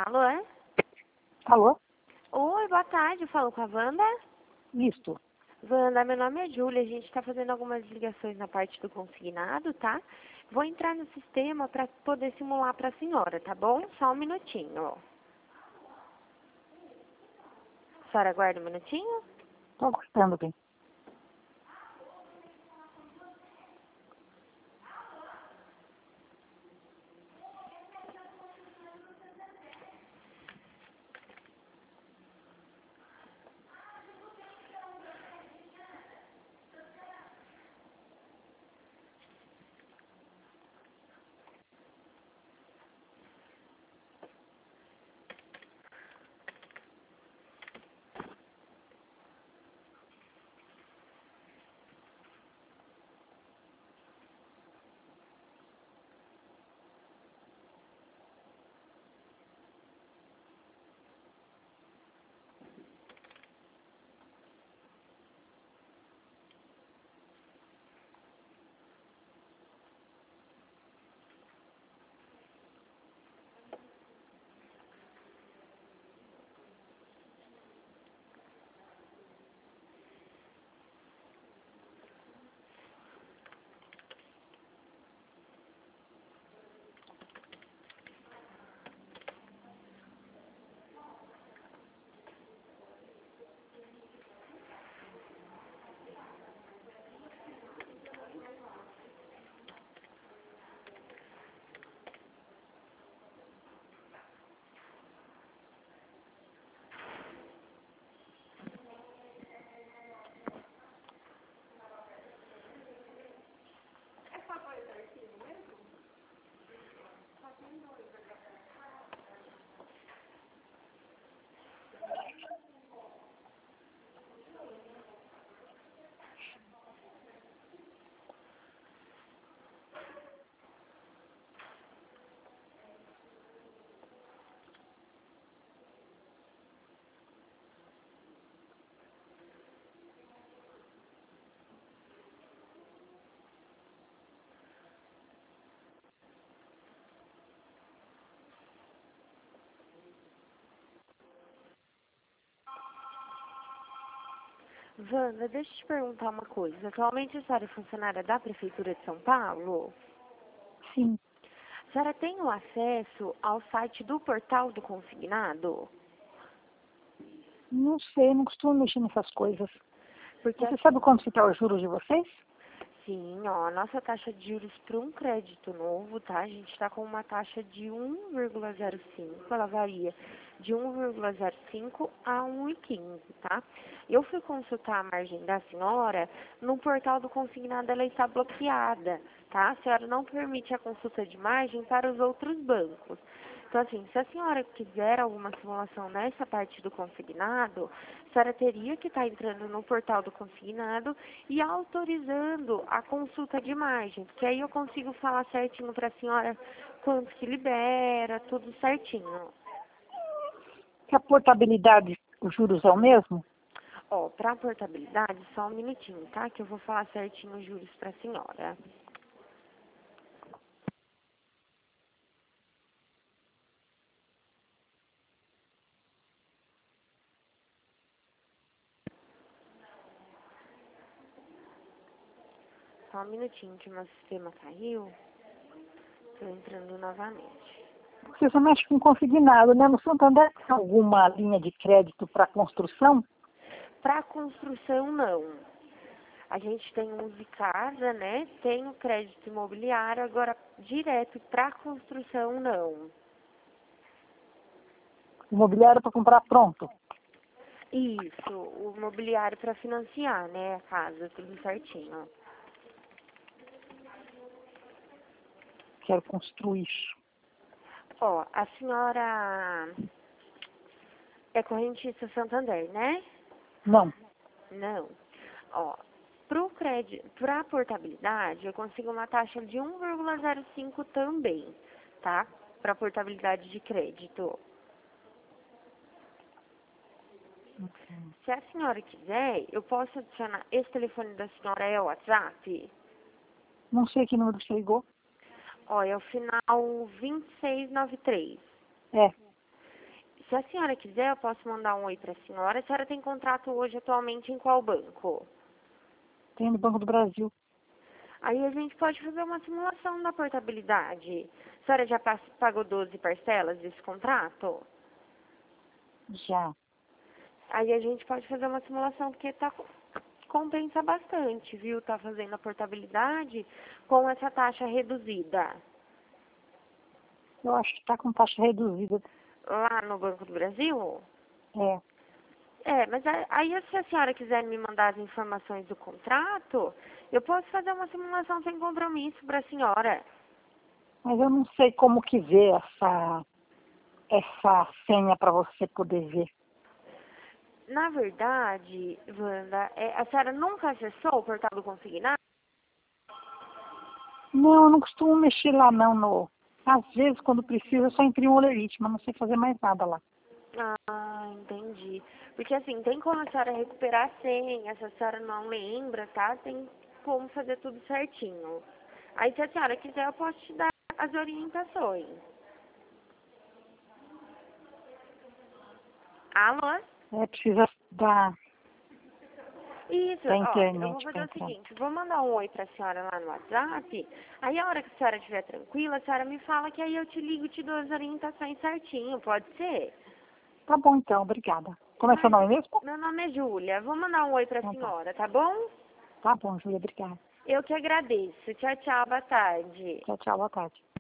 Alô, é? Alô? Oi, boa tarde. Falo com a Wanda. Isto. Wanda, meu nome é Júlia. A gente está fazendo algumas ligações na parte do consignado, tá? Vou entrar no sistema para poder simular para a senhora, tá bom? Só um minutinho. A senhora aguarda um minutinho? Estou gostando, bem. Wanda, deixa eu te perguntar uma coisa. Atualmente a senhora é funcionária da Prefeitura de São Paulo? Sim. A senhora tem o acesso ao site do portal do consignado? Não sei, não costumo mexer nessas coisas. Porque Você sabe quanto fica os juros de vocês? sim, ó, a nossa taxa de juros para um crédito novo, tá? A gente está com uma taxa de 1,05, ela varia de 1,05 a 1,15, tá? Eu fui consultar a margem da senhora no portal do consignado, ela está bloqueada, tá? A senhora não permite a consulta de margem para os outros bancos. Então, assim, se a senhora quiser alguma simulação nessa parte do consignado, a senhora teria que estar entrando no portal do consignado e autorizando a consulta de margem, porque aí eu consigo falar certinho para a senhora quanto que libera, tudo certinho. Que a portabilidade, os juros é o mesmo? Ó, para portabilidade, só um minutinho, tá? Que eu vou falar certinho os juros para a senhora. Só um minutinho que meu sistema caiu. Estou entrando novamente. Você só mexe com consignado, né? No Santander tem alguma linha de crédito para construção? Para construção, não. A gente tem um Usi Casa, né? Tem o crédito imobiliário, agora direto para construção, não. Imobiliário para comprar pronto? Isso, o imobiliário para financiar, né? A casa, tudo certinho. Quero construir. Ó, a senhora é correntista Santander, né? Não. Não. Ó, pro crédito, para portabilidade, eu consigo uma taxa de 1,05 também, tá? Para portabilidade de crédito. Se a senhora quiser, eu posso adicionar. Esse telefone da senhora é o WhatsApp? Não sei que número você ligou. Ó, é o final 2693. É. Se a senhora quiser, eu posso mandar um oi para a senhora. A senhora tem contrato hoje atualmente em qual banco? Tem no Banco do Brasil. Aí a gente pode fazer uma simulação da portabilidade. A senhora já pagou 12 parcelas desse contrato? Já. Aí a gente pode fazer uma simulação, porque compensa bastante, viu? Tá fazendo a portabilidade com essa taxa reduzida. Eu acho que está com taxa reduzida. Lá no Banco do Brasil? É. Mas aí se a senhora quiser me mandar as informações do contrato, eu posso fazer uma simulação sem compromisso para a senhora. Mas eu não sei como que ver essa senha para você poder ver. Na verdade, Wanda, a senhora nunca acessou o portal do consignado? Não, eu não costumo mexer lá não. Às vezes, quando precisa, eu só imprimo o olerite, mas não sei fazer mais nada lá. Ah, entendi. Porque assim, tem como a senhora recuperar a senha, se a senhora não lembra, tá? Tem como fazer tudo certinho. Aí se a senhora quiser, eu posso te dar as orientações. Alô? Precisa Isso, da ó, eu vou internet para fazer o entrar. seguinte, vou mandar um oi pra senhora lá no WhatsApp, aí a hora que a senhora estiver tranquila, a senhora me fala que aí eu te ligo e te dou as orientações certinho, pode ser? Tá bom, então, obrigada. Como é seu Mas, nome mesmo? meu nome é Júlia, vou mandar um oi pra senhora, tá bom? Tá bom, Júlia, obrigada. Eu que agradeço. Tchau, tchau, boa tarde. Tchau, tchau, boa tarde.